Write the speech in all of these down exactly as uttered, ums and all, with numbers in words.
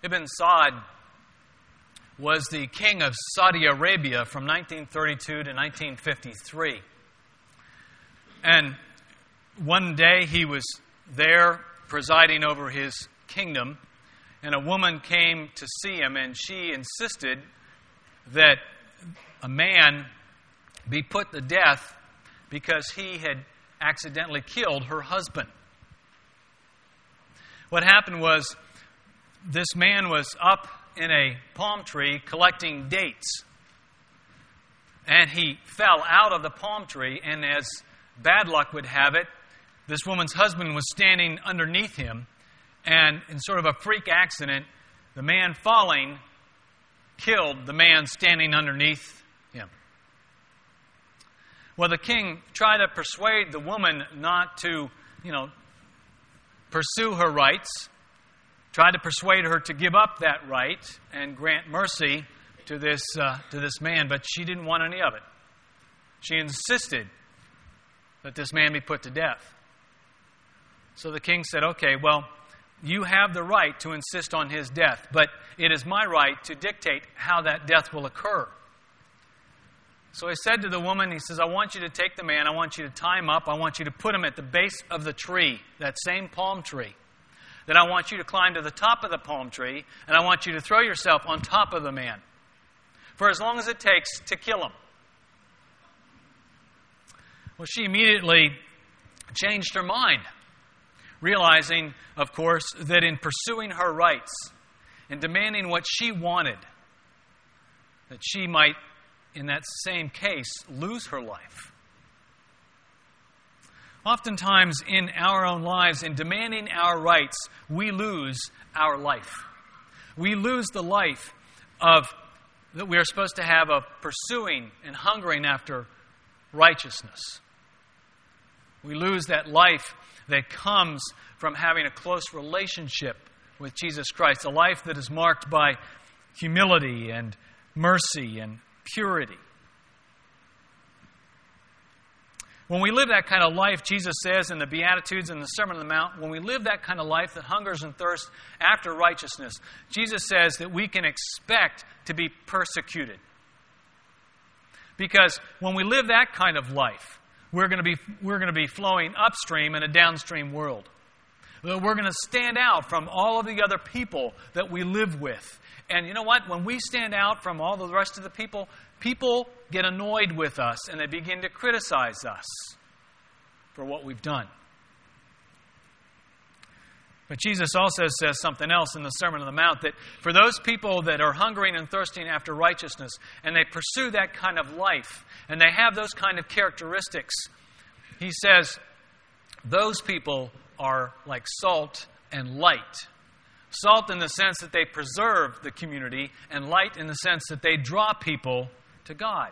Ibn Saud was the king of Saudi Arabia from nineteen thirty-two to nineteen fifty-three. And one day he was there presiding over his kingdom, and a woman came to see him, and she insisted that a man be put to death because he had accidentally killed her husband. What happened was this man was up in a palm tree collecting dates, and he fell out of the palm tree, and as bad luck would have it, this woman's husband was standing underneath him, and in sort of a freak accident, the man falling killed the man standing underneath him. Well, the king tried to persuade the woman not to, you know, pursue her rights, tried to persuade her to give up that right and grant mercy to this uh, to this man, but she didn't want any of it. She insisted that this man be put to death. So the king said, okay, well, you have the right to insist on his death, but it is my right to dictate how that death will occur. So he said to the woman, he says, I want you to take the man, I want you to tie him up, I want you to put him at the base of the tree, that same palm tree. Then I want you to climb to the top of the palm tree, and I want you to throw yourself on top of the man for as long as it takes to kill him. Well, she immediately changed her mind, realizing, of course, that in pursuing her rights and demanding what she wanted, that she might, in that same case, lose her life. Oftentimes in our own lives, in demanding our rights, we lose our life. We lose the life of that we are supposed to have of pursuing and hungering after righteousness. We lose that life that comes from having a close relationship with Jesus Christ, a life that is marked by humility and mercy and purity. When we live that kind of life, Jesus says in the Beatitudes and the Sermon on the Mount, when we live that kind of life that hungers and thirsts after righteousness, Jesus says that we can expect to be persecuted. Because when we live that kind of life, we're going to be we're going to be flowing upstream in a downstream world. We're going to stand out from all of the other people that we live with. And you know what? When we stand out from all the rest of the people, people get annoyed with us and they begin to criticize us for what we've done. But Jesus also says something else in the Sermon on the Mount, that for those people that are hungering and thirsting after righteousness, and they pursue that kind of life, and they have those kind of characteristics, he says, those people are like salt and light. Salt in the sense that they preserve the community, and light in the sense that they draw people to God.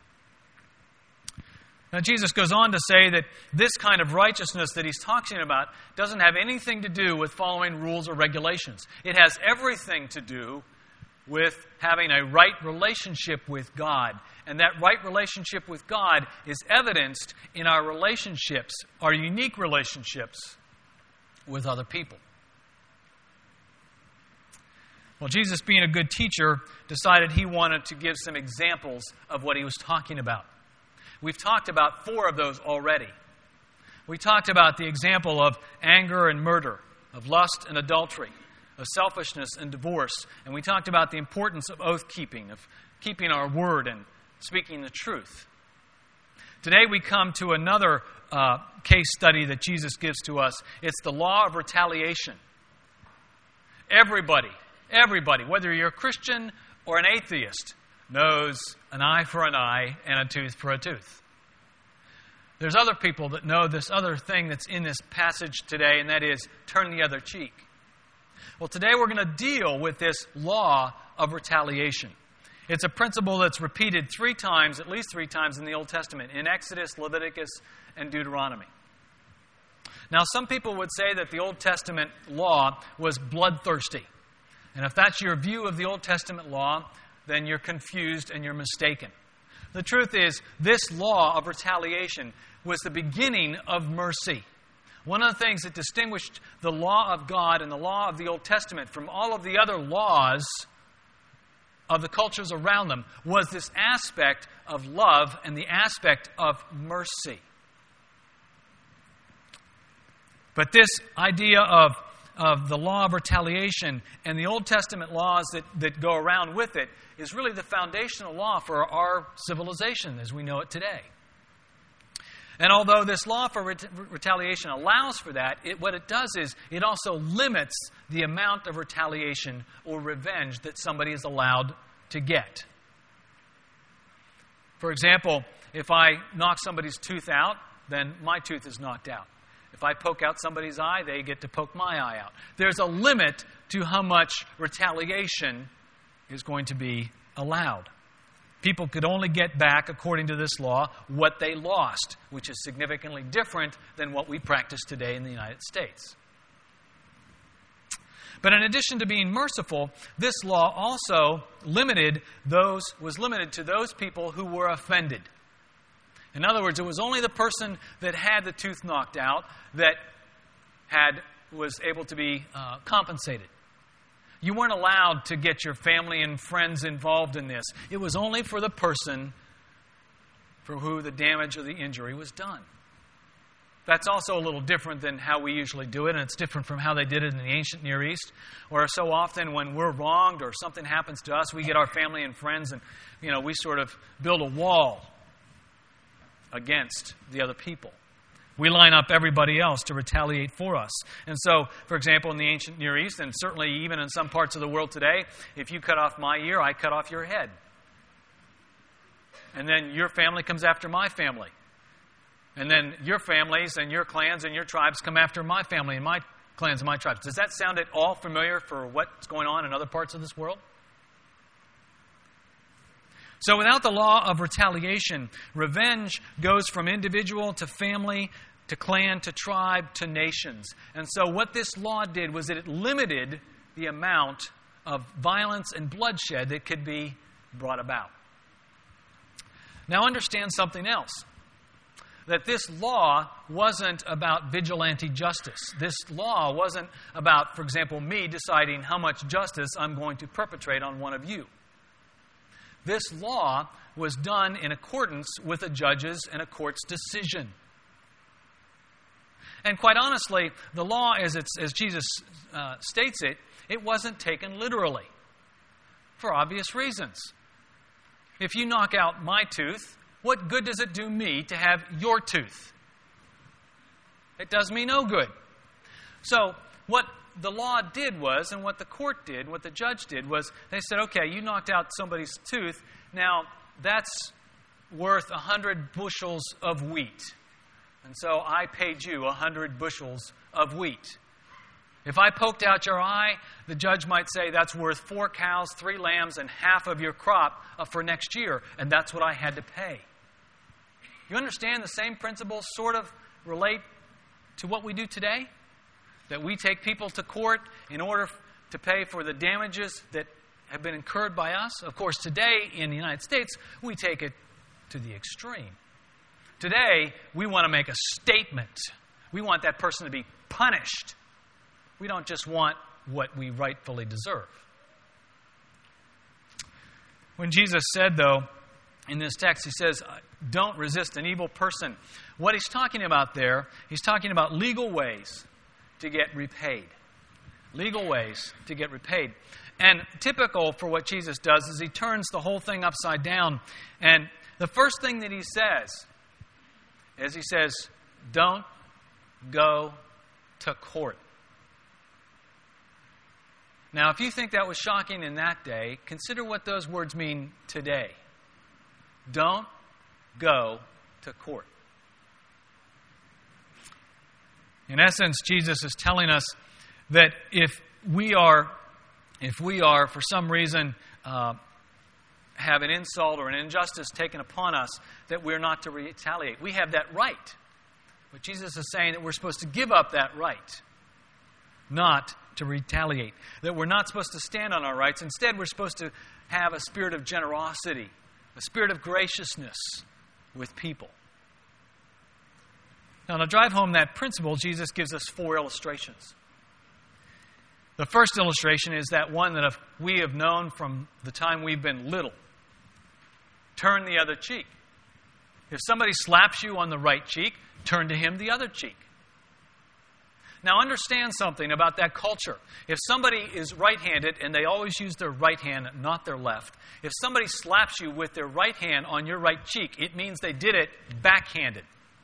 Now, Jesus goes on to say that this kind of righteousness that he's talking about doesn't have anything to do with following rules or regulations. It has everything to do with having a right relationship with God. And that right relationship with God is evidenced in our relationships, our unique relationships with other people. Well, Jesus, being a good teacher, decided he wanted to give some examples of what he was talking about. We've talked about four of those already. We talked about the example of anger and murder, of lust and adultery, of selfishness and divorce. And we talked about the importance of oath-keeping, of keeping our word and speaking the truth. Today we come to another uh, case study that Jesus gives to us. It's the law of retaliation. Everybody, everybody, whether you're a Christian or an atheist, knows an eye for an eye and a tooth for a tooth. There's other people that know this other thing that's in this passage today, and that is turn the other cheek. Well, today we're going to deal with this law of retaliation. It's a principle that's repeated three times, at least three times in the Old Testament, in Exodus, Leviticus, and Deuteronomy. Now, some people would say that the Old Testament law was bloodthirsty. And if that's your view of the Old Testament law, then you're confused and you're mistaken. The truth is, this law of retaliation was the beginning of mercy. One of the things that distinguished the law of God and the law of the Old Testament from all of the other laws of the cultures around them was this aspect of love and the aspect of mercy. But this idea of, of the law of retaliation and the Old Testament laws that, that go around with it is really the foundational law for our civilization as we know it today. And although this law for ret- retaliation allows for that, it, what it does is it also limits the amount of retaliation or revenge that somebody is allowed to get. For example, if I knock somebody's tooth out, then my tooth is knocked out. If I poke out somebody's eye, they get to poke my eye out. There's a limit to how much retaliation is going to be allowed. People could only get back, according to this law, what they lost, which is significantly different than what we practice today in the United States. But in addition to being merciful, this law also limited those was limited to those people who were offended. In other words, it was only the person that had the tooth knocked out that had was able to be uh, compensated. You weren't allowed to get your family and friends involved in this. It was only for the person for who the damage or the injury was done. That's also a little different than how we usually do it, and it's different from how they did it in the ancient Near East, where so often when we're wronged or something happens to us, we get our family and friends and, you know, we sort of build a wall against the other people. We line up everybody else to retaliate for us. And so, for example, in the ancient Near East, and certainly even in some parts of the world today, if you cut off my ear, I cut off your head. And then your family comes after my family. And then your families and your clans and your tribes come after my family and my clans and my tribes. Does that sound at all familiar for what's going on in other parts of this world? So without the law of retaliation, revenge goes from individual to family to clan to tribe to nations. And so what this law did was that it limited the amount of violence and bloodshed that could be brought about. Now understand something else. That this law wasn't about vigilante justice. This law wasn't about, for example, me deciding how much justice I'm going to perpetrate on one of you. This law was done in accordance with a judge's and a court's decision. And quite honestly, the law, as, it's, as Jesus uh, states it, it wasn't taken literally for obvious reasons. If you knock out my tooth, what good does it do me to have your tooth? It does me no good. So what the law did was, and what the court did, what the judge did was, they said, okay, you knocked out somebody's tooth. Now, that's worth a hundred bushels of wheat. And so I paid you a hundred bushels of wheat. If I poked out your eye, the judge might say that's worth four cows, three lambs, and half of your crop for next year. And that's what I had to pay. You understand the same principles sort of relate to what we do today? That we take people to court in order to pay for the damages that have been incurred by us. Of course, today in the United States, we take it to the extreme. Today, we want to make a statement. We want that person to be punished. We don't just want what we rightfully deserve. When Jesus said, though, in this text, he says, don't resist an evil person. What he's talking about there, he's talking about legal ways to get repaid. Legal ways to get repaid. And typical for what Jesus does is he turns the whole thing upside down. And the first thing that he says is he says, don't go to court. Now, if you think that was shocking in that day, consider what those words mean today. Don't go to court. In essence, Jesus is telling us that if we are, if we are for some reason uh, have an insult or an injustice taken upon us, that we're not to retaliate. We have that right. But Jesus is saying that we're supposed to give up that right, not to retaliate. That we're not supposed to stand on our rights. Instead, we're supposed to have a spirit of generosity, a spirit of graciousness with people. Now, to drive home that principle, Jesus gives us four illustrations. The first illustration is that one that we have known from the time we've been little. Turn the other cheek. If somebody slaps you on the right cheek, turn to him the other cheek. Now, understand something about that culture. If somebody is right-handed and they always use their right hand, not their left, if somebody slaps you with their right hand on your right cheek, it means they did it backhanded.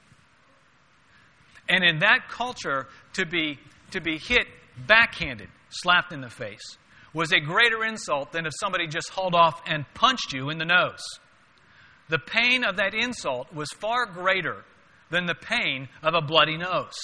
And in that culture, to be, to be hit backhanded, slapped in the face, was a greater insult than if somebody just hauled off and punched you in the nose. The pain of that insult was far greater than the pain of a bloody nose.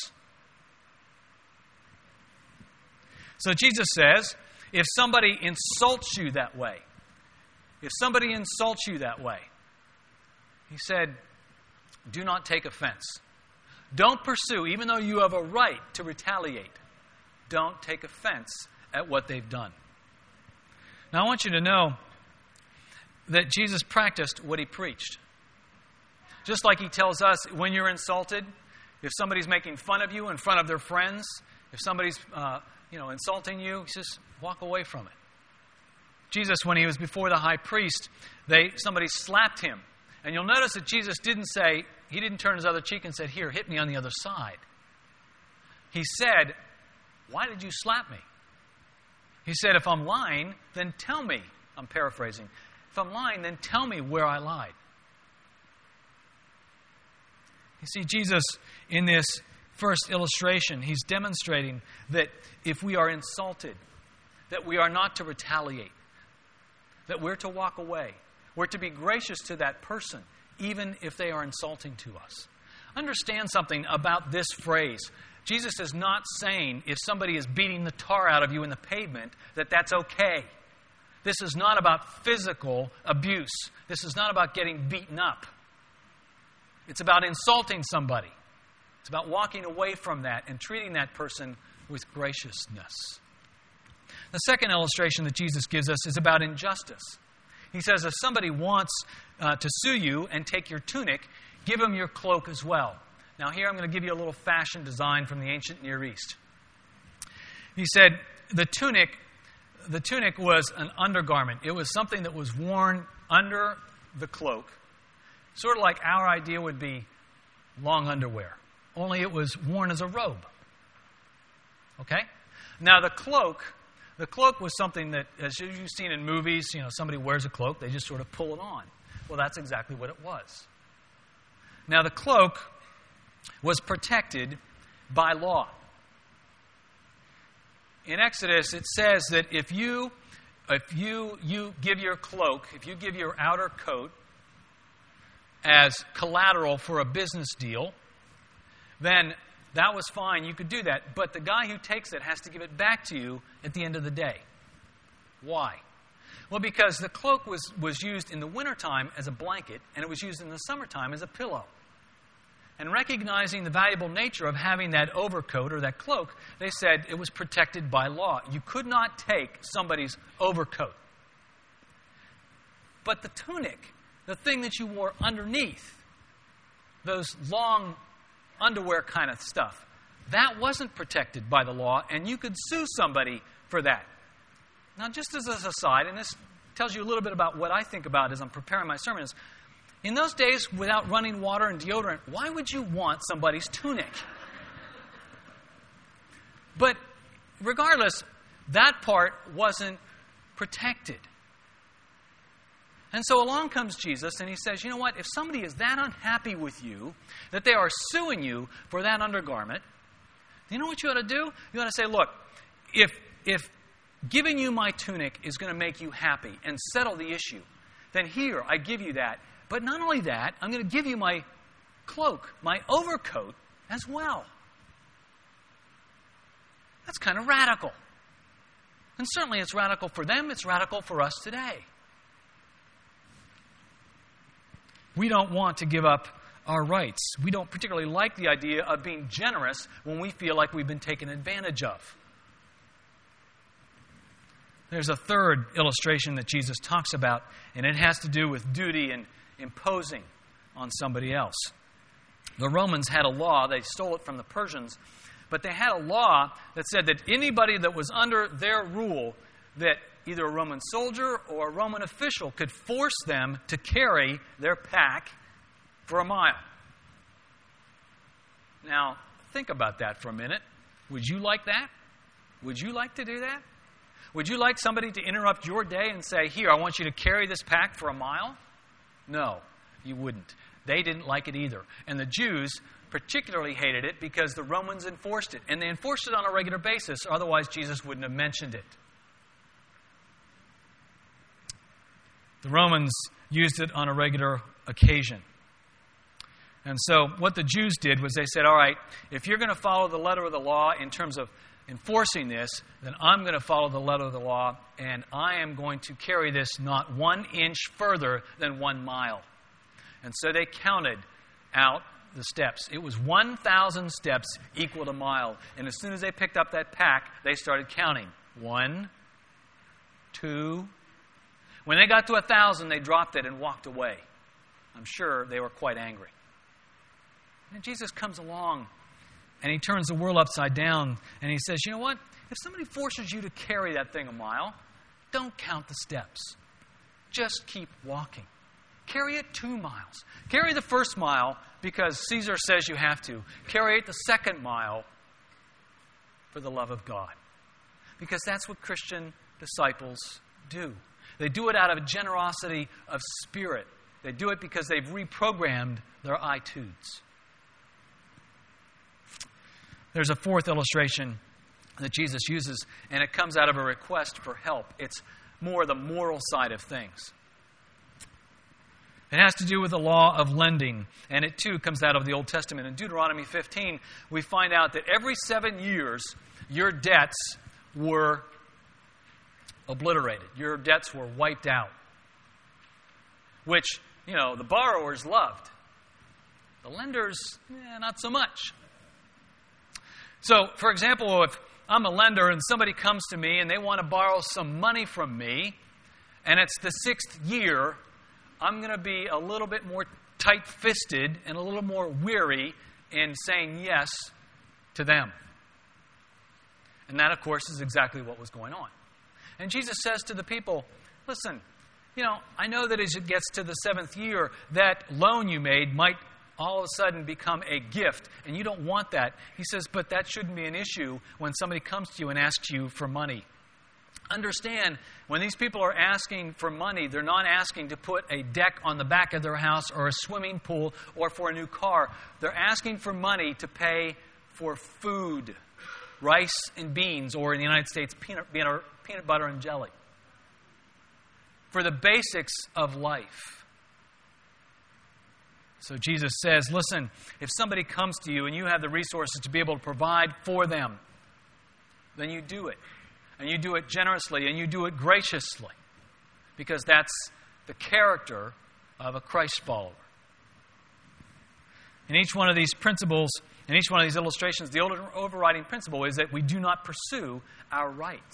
So Jesus says, if somebody insults you that way, if somebody insults you that way, he said, do not take offense. Don't pursue, even though you have a right to retaliate, don't take offense at what they've done. Now I want you to know that Jesus practiced what he preached. Just like he tells us, when you're insulted, if somebody's making fun of you in front of their friends, if somebody's uh, you know, insulting you, he says, walk away from it. Jesus, when he was before the high priest, they somebody slapped him. And you'll notice that Jesus didn't say, he didn't turn his other cheek and said, here, hit me on the other side. He said, why did you slap me? He said, if I'm lying, then tell me. I'm paraphrasing. If I'm lying, then tell me where I lied. You see, Jesus, in this first illustration, he's demonstrating that if we are insulted, that we are not to retaliate, that we're to walk away. We're to be gracious to that person, even if they are insulting to us. Understand something about this phrase. Jesus is not saying if somebody is beating the tar out of you in the pavement, that that's okay. This is not about physical abuse. This is not about getting beaten up. It's about insulting somebody. It's about walking away from that and treating that person with graciousness. The second illustration that Jesus gives us is about injustice. He says if somebody wants uh, to sue you and take your tunic, give him your cloak as well. Now here I'm going to give you a little fashion design from the ancient Near East. He said the tunic, the tunic was an undergarment. It was something that was worn under the cloak. Sort of like our idea would be long underwear. Only it was worn as a robe. Okay? Now the cloak, the cloak was something that, as you've seen in movies, you know, somebody wears a cloak, they just sort of pull it on. Well, that's exactly what it was. Now the cloak was protected by law. In Exodus, it says that if you, if you, you give your cloak, if you give your outer coat as collateral for a business deal, then that was fine. You could do that. But the guy who takes it has to give it back to you at the end of the day. Why? Well, because the cloak was, was used in the wintertime as a blanket, and it was used in the summertime as a pillow. And recognizing the valuable nature of having that overcoat or that cloak, they said it was protected by law. You could not take somebody's overcoat. But the tunic, the thing that you wore underneath, those long underwear kind of stuff, that wasn't protected by the law, and you could sue somebody for that. Now, just as an aside, and this tells you a little bit about what I think about as I'm preparing my sermons, in those days, without running water and deodorant, why would you want somebody's tunic? But regardless, that part wasn't protected. And so along comes Jesus, and he says, you know what? If somebody is that unhappy with you, that they are suing you for that undergarment, you know what you ought to do? You ought to say, look, if, if giving you my tunic is going to make you happy and settle the issue, then here, I give you that. But not only that, I'm going to give you my cloak, my overcoat as well. That's kind of radical. And certainly it's radical for them, it's radical for us today. We don't want to give up our rights. We don't particularly like the idea of being generous when we feel like we've been taken advantage of. There's a third illustration that Jesus talks about, and it has to do with duty and imposing on somebody else. The Romans had a law, they stole it from the Persians, but they had a law that said that anybody that was under their rule, that either a Roman soldier or a Roman official could force them to carry their pack for a mile. Now, think about that for a minute. Would you like that? Would you like to do that? Would you like somebody to interrupt your day and say, here, I want you to carry this pack for a mile? No, you wouldn't. They didn't like it either. And the Jews particularly hated it because the Romans enforced it. And they enforced it on a regular basis, otherwise Jesus wouldn't have mentioned it. The Romans used it on a regular occasion. And so what the Jews did was they said, all right, if you're going to follow the letter of the law in terms of enforcing this, then I'm going to follow the letter of the law, and I am going to carry this not one inch further than one mile. And so they counted out the steps. It was one thousand steps equal to a mile. And as soon as they picked up that pack, they started counting. One, two. When they got to a thousand, they dropped it and walked away. I'm sure they were quite angry. And Jesus comes along and he turns the world upside down and he says, you know what? If somebody forces you to carry that thing a mile, don't count the steps. Just keep walking. Carry it two miles. Carry the first mile because Caesar says you have to. Carry it the second mile for the love of God. Because that's what Christian disciples do. They do it out of a generosity of spirit. They do it because they've reprogrammed their attitudes. There's a fourth illustration that Jesus uses, and it comes out of a request for help. It's more the moral side of things. It has to do with the law of lending, and it too comes out of the Old Testament. In Deuteronomy fifteen, we find out that every seven years, your debts were obliterated. Your debts were wiped out, which, you know, the borrowers loved. The lenders, eh, not so much. So, for example, if I'm a lender and somebody comes to me and they want to borrow some money from me, and it's the sixth year, I'm going to be a little bit more tight-fisted and a little more weary in saying yes to them. And that, of course, is exactly what was going on. And Jesus says to the people, listen, you know, I know that as it gets to the seventh year, that loan you made might all of a sudden become a gift, and you don't want that. He says, but that shouldn't be an issue when somebody comes to you and asks you for money. Understand, when these people are asking for money, they're not asking to put a deck on the back of their house or a swimming pool or for a new car. They're asking for money to pay for food, rice and beans, or in the United States, peanut, peanut butter and jelly. For the basics of life. So Jesus says, listen, if somebody comes to you and you have the resources to be able to provide for them, then you do it. And you do it generously and you do it graciously. Because that's the character of a Christ follower. In each one of these principles, in each one of these illustrations, the overriding principle is that we do not pursue our rights.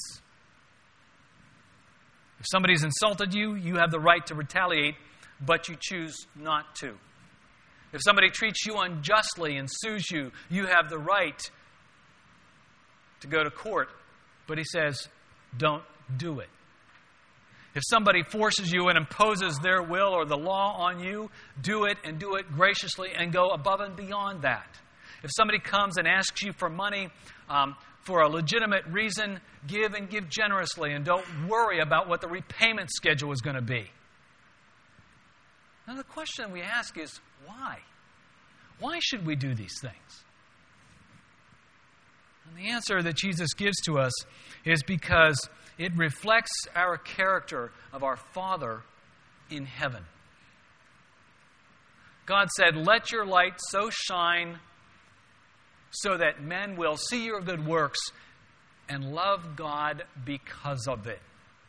If somebody's insulted you, you have the right to retaliate, but you choose not to. If somebody treats you unjustly and sues you, you have the right to go to court. But he says, don't do it. If somebody forces you and imposes their will or the law on you, do it and do it graciously and go above and beyond that. If somebody comes and asks you for money um, for a legitimate reason, give and give generously and don't worry about what the repayment schedule is going to be. Now the question we ask is, why? Why should we do these things? And the answer that Jesus gives to us is because it reflects our character of our Father in heaven. God said, let your light so shine so that men will see your good works and love God because of it.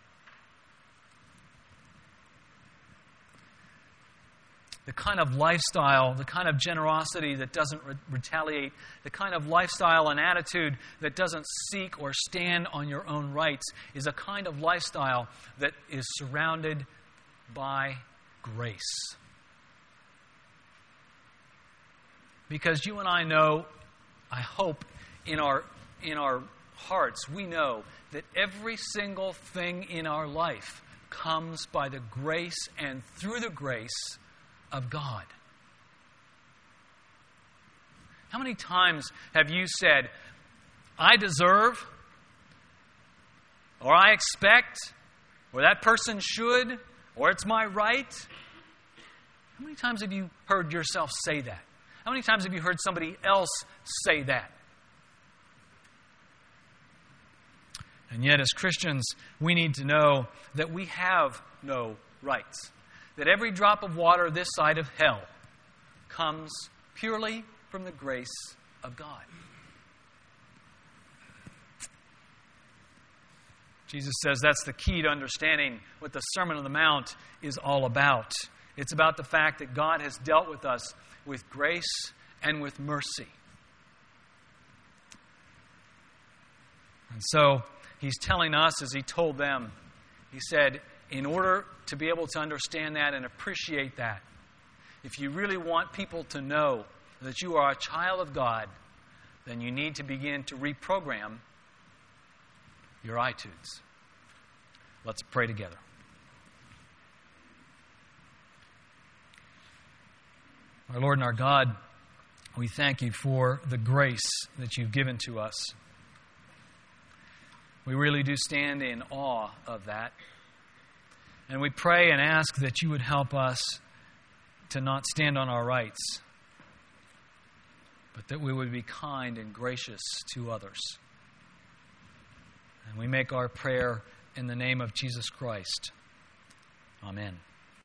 The kind of lifestyle, the kind of generosity that doesn't re- retaliate, the kind of lifestyle and attitude that doesn't seek or stand on your own rights is a kind of lifestyle that is surrounded by grace. Because you and I know, I hope, in our in our hearts, we know that every single thing in our life comes by the grace and through the grace of God. How many times have you said, I deserve, or I expect, or that person should, or it's my right? How many times have you heard yourself say that? How many times have you heard somebody else say that? And yet, as Christians, we need to know that we have no rights. That every drop of water this side of hell comes purely from the grace of God. Jesus says that's the key to understanding what the Sermon on the Mount is all about. It's about the fact that God has dealt with us with grace and with mercy. And so, He's telling us, as He told them, He said, in order to be able to understand that and appreciate that, if you really want people to know that you are a child of God, then you need to begin to reprogram your iTunes. Let's pray together. Our Lord and our God, we thank You for the grace that You've given to us. We really do stand in awe of that. And we pray and ask that You would help us to not stand on our rights, but that we would be kind and gracious to others. And we make our prayer in the name of Jesus Christ. Amen.